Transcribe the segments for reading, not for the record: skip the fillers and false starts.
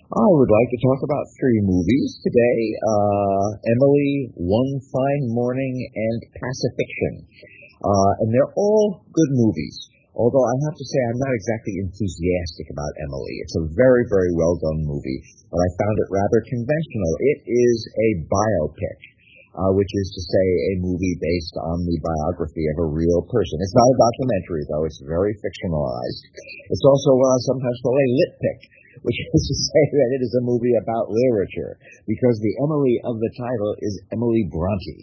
I would like to talk about three movies today. Emily, One Fine Morning, and Pacifiction. And they're all good movies. Although I have to say I'm not exactly enthusiastic about Emily. It's a very, very well done movie, but I found it rather conventional. It is a biopic, which is to say a movie based on the biography of a real person. It's not a documentary, though. It's very fictionalized. It's also what I sometimes call a lit pic, which is to say that it is a movie about literature, because the Emily of the title is Emily Bronte.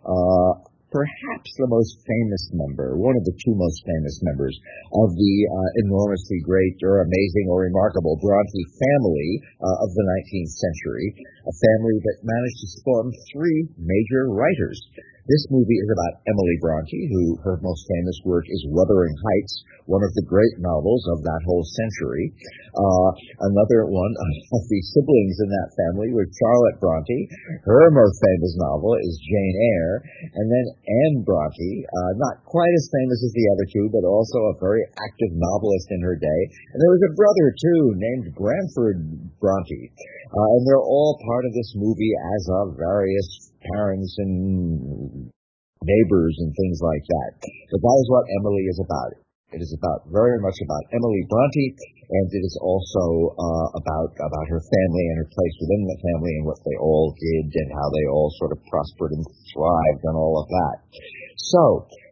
Perhaps the most famous member, one of the two most famous members of the enormously great or amazing or remarkable Bronte family of the 19th century, a family that managed to spawn three major writers. This movie is about Emily Bronte, who her most famous work is Wuthering Heights, one of the great novels of that whole century. Another one of the siblings in that family was Charlotte Bronte. Her most famous novel is Jane Eyre. And then Anne Bronte, not quite as famous as the other two, but also a very active novelist in her day. And there was a brother, too, named Branford Bronte. And they're all part of this movie as of various parents and neighbors and things like that. But that is what Emily is about. It is very much about Emily Bronte, and it is also about her family and her place within the family and what they all did and how they all sort of prospered and thrived and all of that. So,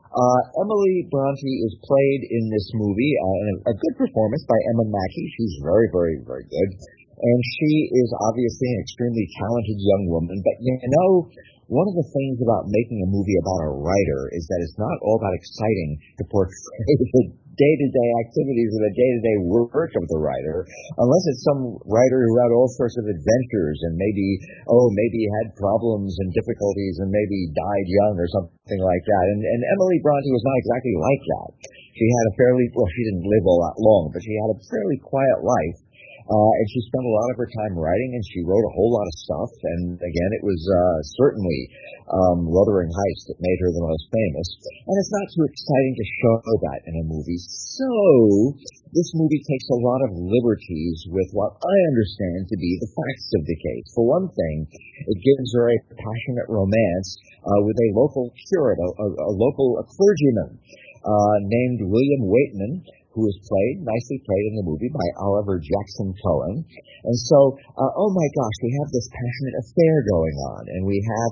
Emily Bronte is played in this movie, a good performance by Emma Mackey. She's very, very, very good. And she is obviously an extremely talented young woman. But, one of the things about making a movie about a writer is that it's not all that exciting to portray the day-to-day activities or the day-to-day work of the writer, unless it's some writer who had all sorts of adventures and maybe had problems and difficulties and maybe died young or something like that. And Emily Bronte was not exactly like that. She didn't live all that long, but she had a fairly quiet life. And she spent a lot of her time writing, and she wrote a whole lot of stuff. And again, it was certainly Wuthering Heights that made her the most famous. And it's not too exciting to show that in a movie. So this movie takes a lot of liberties with what I understand to be the facts of the case. For one thing, it gives her a passionate romance with a local curate, a local clergyman named William Waitman, who is nicely played in the movie by Oliver Jackson Cohen. And so, oh my gosh, we have this passionate affair going on, and we have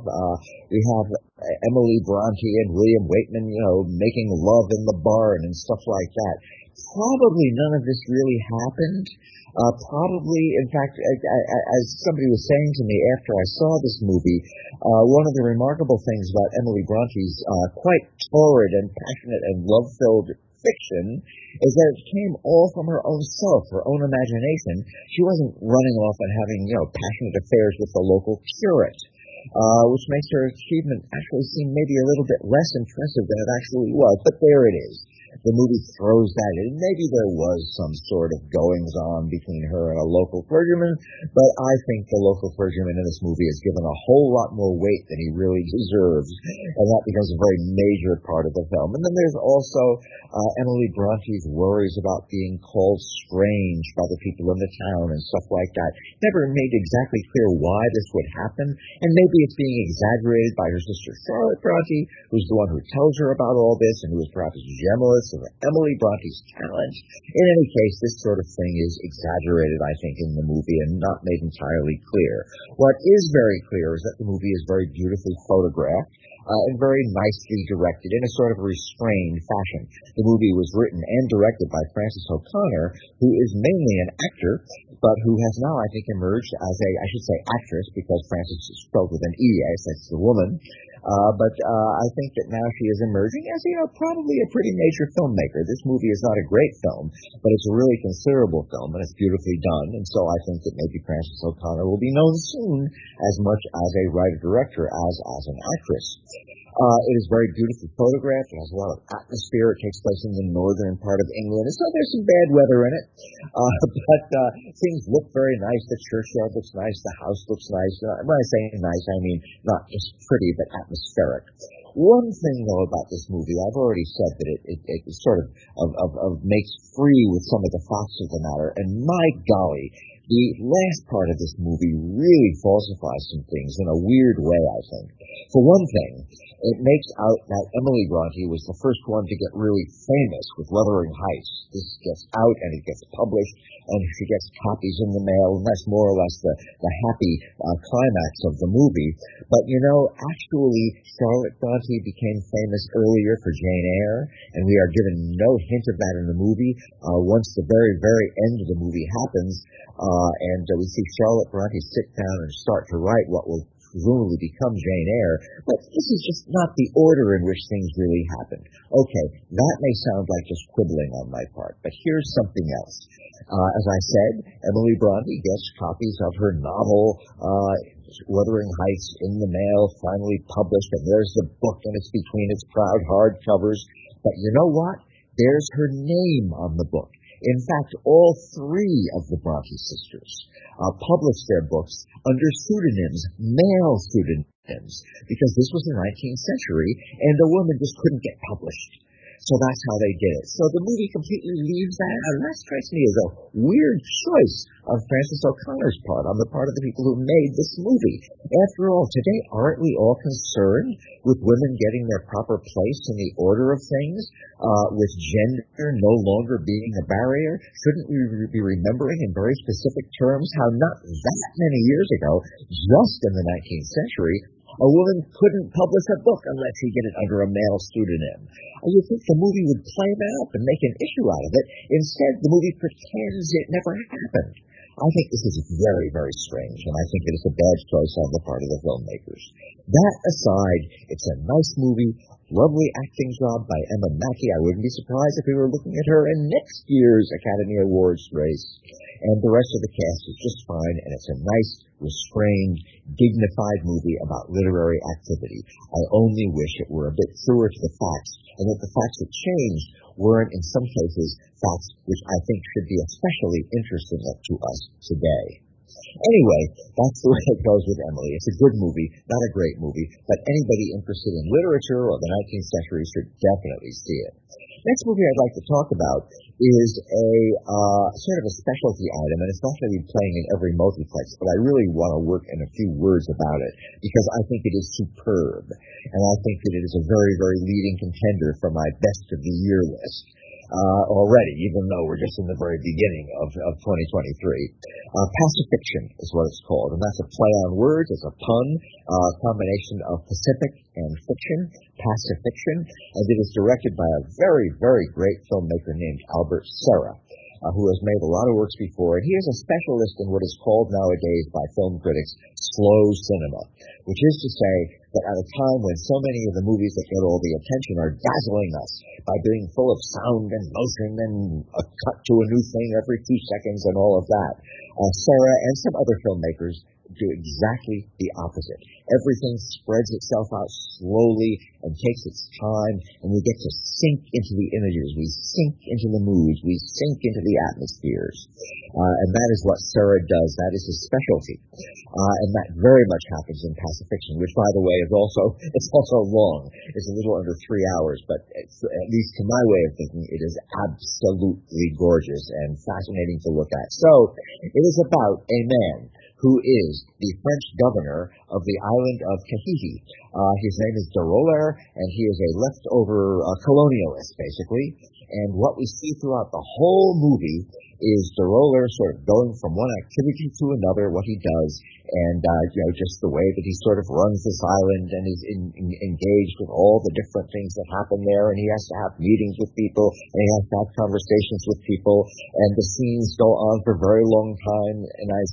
Emily Bronte and William Waitman, making love in the barn and stuff like that. Probably none of this really happened. Probably, in fact, as somebody was saying to me after I saw this movie, one of the remarkable things about Emily Bronte's quite torrid and passionate and love-filled fiction is that it came all from her own self, her own imagination. She wasn't running off and having, passionate affairs with the local curate, which makes her achievement actually seem maybe a little bit less impressive than it actually was. But there it is. The movie throws that in. Maybe there was some sort of goings-on between her and a local clergyman, but I think the local clergyman in this movie is given a whole lot more weight than he really deserves, and that becomes a very major part of the film. And then there's also Emily Bronte's worries about being called strange by the people in the town and stuff like that. Never made exactly clear why this would happen, and maybe it's being exaggerated by her sister Charlotte Bronte, who's the one who tells her about all this and who is perhaps jealous of Emily Bronte's talent. In any case, this sort of thing is exaggerated, I think, in the movie and not made entirely clear. What is very clear is that the movie is very beautifully photographed and very nicely directed in a sort of restrained fashion. The movie was written and directed by Frances O'Connor, who is mainly an actor, but who has now, I think, emerged as I should say actress, because Frances is spelled with an E, as that's the woman. But I think that now she is emerging as, probably a pretty major filmmaker. This movie is not a great film, but it's a really considerable film, and it's beautifully done. And so I think that maybe Frances O'Connor will be known soon as much as a writer-director as an actress. It is very beautifully photographed. It has a lot of atmosphere. It takes place in the northern part of England. And so there's some bad weather in it. But things look very nice. The churchyard looks nice. The house looks nice. When I say nice, I mean not just pretty, but atmospheric. One thing, though, about this movie, I've already said that it sort of makes free with some of the facts of the matter. And my golly, The last part of this movie really falsifies some things in a weird way, I think. For one thing, it makes out that Emily Bronte was the first one to get really famous with Wuthering Heights. This gets out and it gets published, and she gets copies in the mail, and that's more or less the happy climax of the movie. But, actually, Charlotte Bronte became famous earlier for Jane Eyre, and we are given no hint of that in the movie. Once the very, very end of the movie happens, and we see Charlotte Bronte sit down and start to write what will presumably become Jane Eyre, but this is just not the order in which things really happened. Okay, that may sound like just quibbling on my part, but here's something else. As I said, Emily Bronte gets copies of her novel, Wuthering Heights, in the mail, finally published, and there's the book, and it's between its proud hardcovers. But you know what? There's her name on the book. In fact, all three of the Bronte sisters published their books under pseudonyms, male pseudonyms, because this was the 19th century, and a woman just couldn't get published. So that's how they did it. So the movie completely leaves that, and that strikes me as a weird choice on Frances O'Connor's part, on the part of the people who made this movie. After all, today, aren't we all concerned with women getting their proper place in the order of things, with gender no longer being a barrier? Shouldn't we be remembering in very specific terms how not that many years ago, just in the 19th century, a woman couldn't publish a book unless she did it under a male pseudonym? You think the movie would play that up and make an issue out of it. Instead, the movie pretends it never happened. I think this is very, very strange, and I think it is a bad choice on the part of the filmmakers. That aside, it's a nice movie, lovely acting job by Emma Mackey. I wouldn't be surprised if we were looking at her in next year's Academy Awards race. And the rest of the cast is just fine, and it's a nice, restrained, dignified movie about literary activity. I only wish it were a bit truer to the facts, and that the facts that changed weren't, in some cases, facts which I think should be especially interesting to us today. Anyway, that's the way it goes with Emily. It's a good movie, not a great movie, but anybody interested in literature or the 19th century should definitely see it. Next movie I'd like to talk about is a sort of a specialty item, and it's not going to be playing in every multiplex, but I really want to work in a few words about it, because I think it is superb, and I think that it is a very, very leading contender for my best of the year list. Already, even though we're just in the very beginning of 2023. Pacifiction is what it's called, and that's a play on words, it's a pun, a combination of Pacific and fiction, Pacifiction, and it is directed by a very, very great filmmaker named Albert Serra, who has made a lot of works before, and he is a specialist in what is called nowadays by film critics slow cinema, which is to say that at a time when so many of the movies that get all the attention are dazzling us by being full of sound and motion and a cut to a new thing every 2 seconds and all of that, Serra and some other filmmakers do exactly the opposite. Everything spreads itself out slowly and takes its time, and we get to sink into the images, we sink into the moods, we sink into the atmospheres. And that is what Serra does. That is his specialty. And that very much happens in Pacifiction, which, by the way, it's also long. It's a little under 3 hours, but at least to my way of thinking, it is absolutely gorgeous and fascinating to look at. So, it is about a man who is the French governor of the island of Tahiti. His name is de Roller, and he is a leftover colonialist, basically. And what we see throughout the whole movie is de Roller sort of going from one activity to another, what he does, and just the way that he sort of runs this island and is engaged with all the different things that happen there, and he has to have meetings with people, and he has to have conversations with people, and the scenes go on for a very long time, and I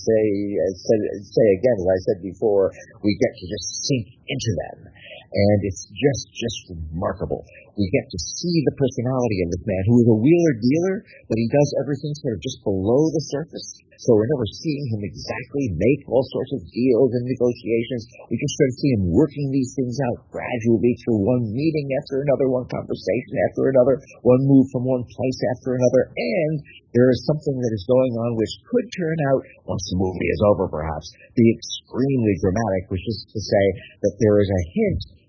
say again, as I said before, we get to just sink into them. And it's just remarkable. We get to see the personality of this man, who is a wheeler-dealer, but he does everything sort of just below the surface. So we're never seeing him exactly make all sorts of deals and negotiations. We just sort of see him working these things out gradually through one meeting after another, one conversation after another, one move from one place after another. And there is something that is going on which could turn out, once the movie is over perhaps, be extremely dramatic, which is to say that there is a hint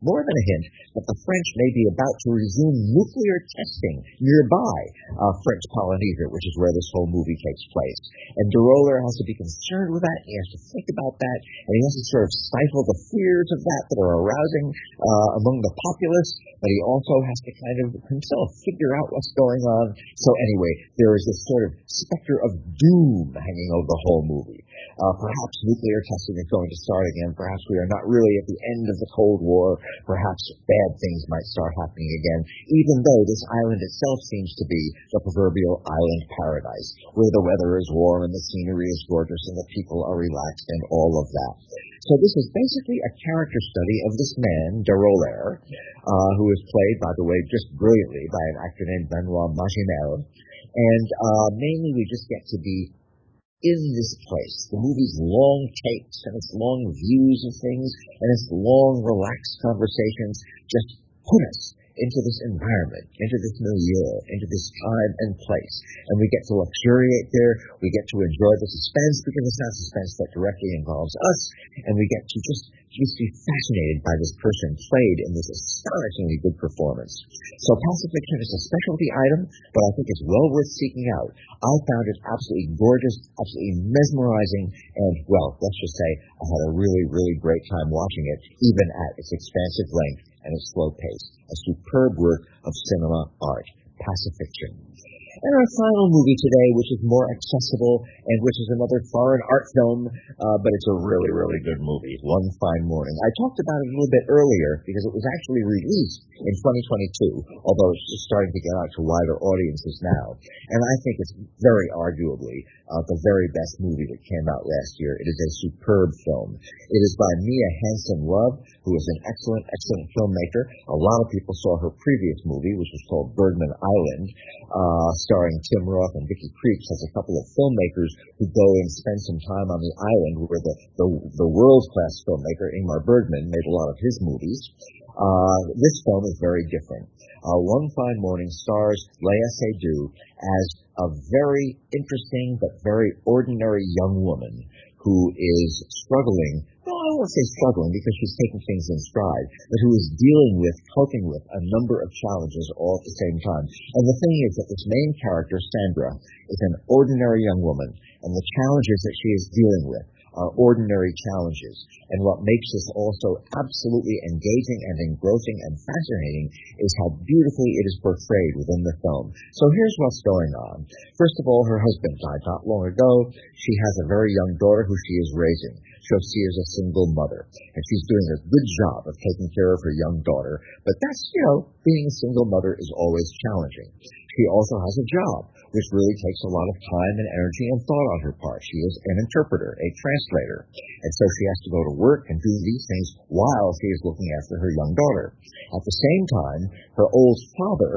more than a hint, that the French may be about to resume nuclear testing nearby French Polynesia, which is where this whole movie takes place. And de Roller has to be concerned with that. He has to think about that, and he has to sort of stifle the fears of that are arousing among the populace, but he also has to kind of himself figure out what's going on. So anyway, there is this sort of specter of doom hanging over the whole movie. Perhaps nuclear testing is going to start again. Perhaps we are not really at the end of the Cold War. Perhaps bad things might start happening again, even though this island itself seems to be the proverbial island paradise, where the weather is warm and the scenery is gorgeous and the people are relaxed and all of that. So this is basically a character study of this man, de Roller, who is played, by the way, just brilliantly by an actor named Benoit Magimel. And mainly we just get to be in this place. The movie's long takes and its long views of things and its long, relaxed conversations just put us into this environment, into this milieu, into this time and place. And we get to luxuriate there. We get to enjoy the suspense, because it's not suspense that directly involves us. And we get to just be fascinated by this person played in this astonishingly good performance. So Pacifiction is a specialty item, but I think it's well worth seeking out. I found it absolutely gorgeous, absolutely mesmerizing, and, well, let's just say I had a really, really great time watching it, even at its expansive length and its slow pace. A superb work of cinema art, Pacifiction. And our final movie today, which is more accessible and which is another foreign art film, but it's a really, really good movie, One Fine Morning. I talked about it a little bit earlier because it was actually released in 2022, although it's just starting to get out to wider audiences now. And I think it's very arguably the very best movie that came out last year. It is a superb film. It is by Mia Hansen-Løve, who is an excellent, excellent filmmaker. A lot of people saw her previous movie, which was called Birdman Island, starring Tim Roth and Vicky Krieps, as a couple of filmmakers who go and spend some time on the island where the world-class filmmaker Ingmar Bergman made a lot of his movies. This film is very different. One Fine Morning stars Léa Seydoux as a very interesting but very ordinary young woman who is struggling. Well, I won't say struggling because she's taking things in stride, but who is coping with a number of challenges all at the same time. And the thing is that this main character, Sandra, is an ordinary young woman, and the challenges that she is dealing with are ordinary challenges. And what makes this also absolutely engaging and engrossing and fascinating is how beautifully it is portrayed within the film. So here's what's going on. First of all, her husband died not long ago. She has a very young daughter who she is raising. So she is a single mother, and she's doing a good job of taking care of her young daughter. But that's, being a single mother is always challenging. She also has a job, which really takes a lot of time and energy and thought on her part. She is an interpreter, a translator, and so she has to go to work and do these things while she is looking after her young daughter. At the same time, her old father,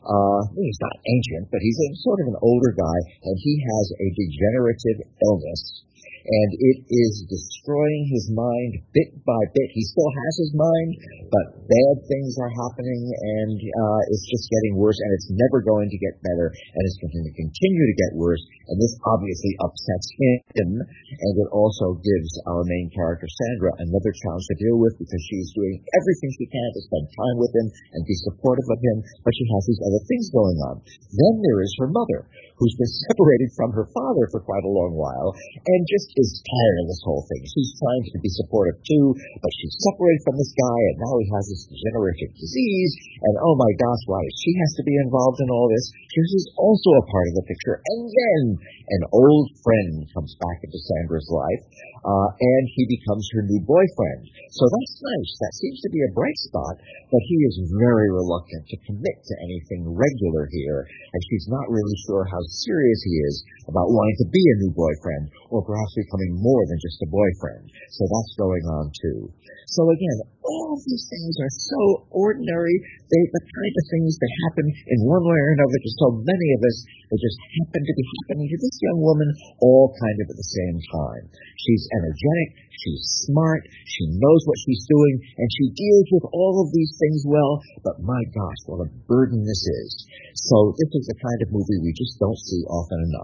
he's not ancient, but he's sort of an older guy, and he has a degenerative illness, and it is destroying his mind bit by bit. He still has his mind, but bad things are happening, and it's just getting worse, and it's never going to get better, and it's going to continue to get worse, and this obviously upsets him, and it also gives our main character, Sandra, another challenge to deal with, because she's doing everything she can to spend time with him and be supportive of him, but she has these other things going on. Then there is her mother, who's been separated from her father for quite a long while, and just is tired of this whole thing. She's trying to be supportive too, but she's separated from this guy, and now he has this degenerative disease, and oh my gosh, why does she has to be involved in all this? She's also a part of the picture, and then an old friend comes back into Sandra's life, and he becomes her new boyfriend. So that's nice. That seems to be a bright spot, but he is very reluctant to commit to anything regular here, and she's not really sure how serious he is about wanting to be a new boyfriend, or perhaps becoming more than just a boyfriend. So that's going on too. So again, all of these things are so ordinary. They're the kind of things that happen in one way or another to so many of us. They just happen to be happening to this young woman all kind of at the same time. She's energetic, she's smart, she knows what she's doing, and she deals with all of these things well, but my gosh, what a burden this is. So this is the kind of movie we just don't see often enough.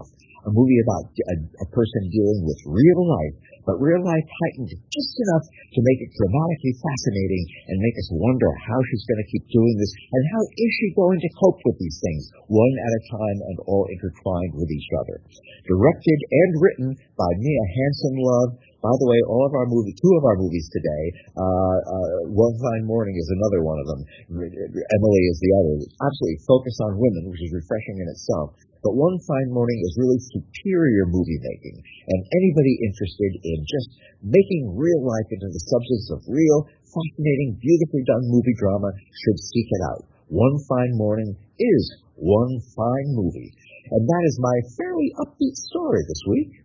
a movie about a person dealing with real life, but real life heightened just enough to make it dramatically fascinating and make us wonder how she's going to keep doing this and how is she going to cope with these things, one at a time and all intertwined with each other. Directed and written by Mia Hansen-Løve. By the way, two of our movies today, One Fine Morning is another one of them. Emily is the other. It's absolutely focused on women, which is refreshing in itself. But One Fine Morning is really superior movie making. And anybody interested in just making real life into the substance of real, fascinating, beautifully done movie drama should seek it out. One Fine Morning is one fine movie. And that is my fairly upbeat story this week.